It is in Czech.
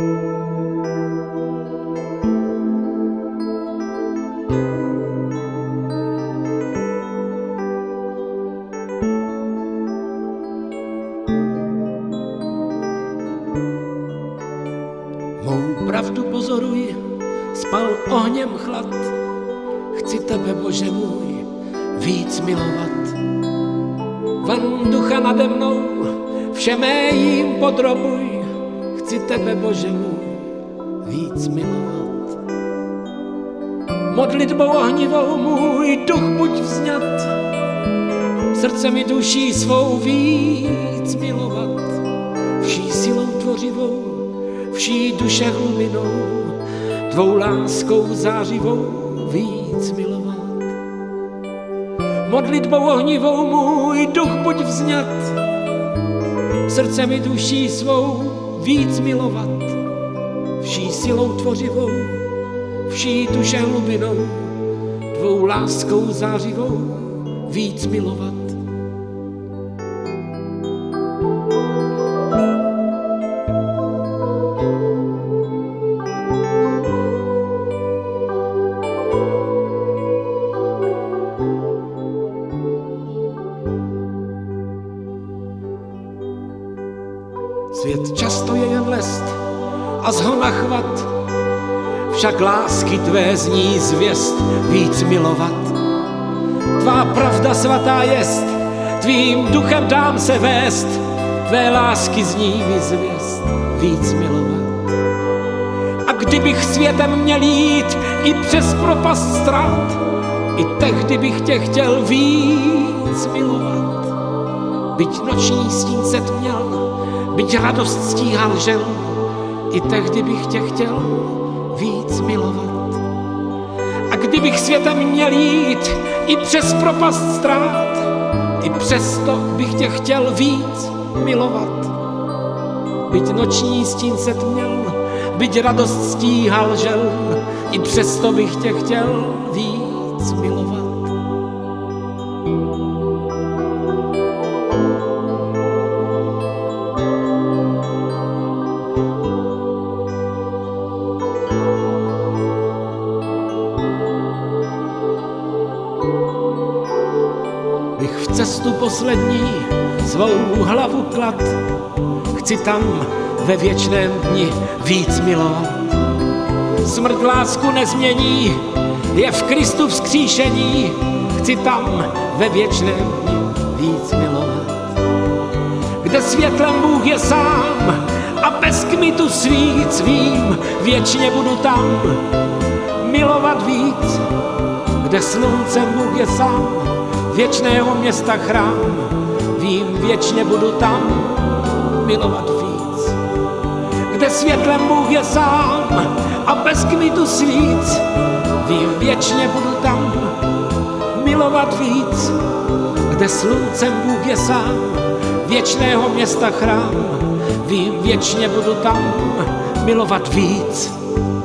Mou pravdu pozoruj, spal ohněm chlad. Chci tebe, Bože můj, víc milovat. Van ducha nade mnou, vše mé jím podrobuj. Chci tebe, Bože můj, víc milovat. Modlitbou ohnivou můj duch buď vzňat. Srdce mi duší svou víc milovat. Vší silou tvořivou, vší duše hlubinou, tvou láskou zářivou víc milovat. Modlitbou ohnivou můj duch buď vzňat. Srdce mi duší svou víc milovat. Vší silou tvořivou, vší duše hlubinou, tvou láskou zářivou víc milovat. Svět často je jen lest a zhona chvat, však lásky tvé zní zvěst víc milovat. Tvá pravda svatá jest, tvým duchem dám se vést, tvé lásky zní mi zvěst víc milovat. A kdybych světem měl jít i přes propast ztrát, i tehdy bych tě chtěl víc milovat. Byť noční stín se tměl, byť radost stíhal žel, i tehdy bych tě chtěl víc milovat. A kdybych světem měl jít i přes propast ztrát, i přesto bych tě chtěl víc milovat. Byť noční stín se tměl, byť radost stíhal žel, i přesto bych tě chtěl víc milovat. Bych v cestu poslední svou hlavu klad, chci tam ve věčném dni víc milovat. Smrt lásku nezmění, je v Kristu vzkříšení, chci tam ve věčném dni víc milovat. Kde světlem Bůh je sám a bez kmitu svíc, vím, věčně budu tam milovat víc. Kde sluncem Bůh je sám, věčného města chrám, vím, věčně budu tam milovat víc. Kde světlem Bůh je sám a bez kmitu svíc, vím, věčně budu tam milovat víc. Kde sluncem Bůh je sám, věčného města chrám, vím, věčně budu tam milovat víc.